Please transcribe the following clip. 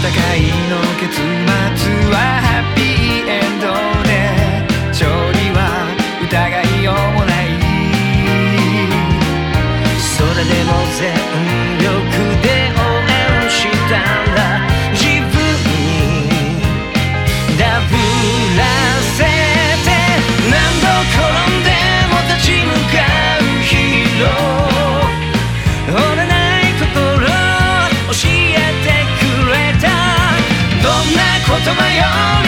いの結末はハッピーエンドで勝利は疑いようもない。それでも全力で応援したんだ。自分にダブらせて何度転んでも立ち向かうヒーロー。折れない心教えてくれた。どんな言葉より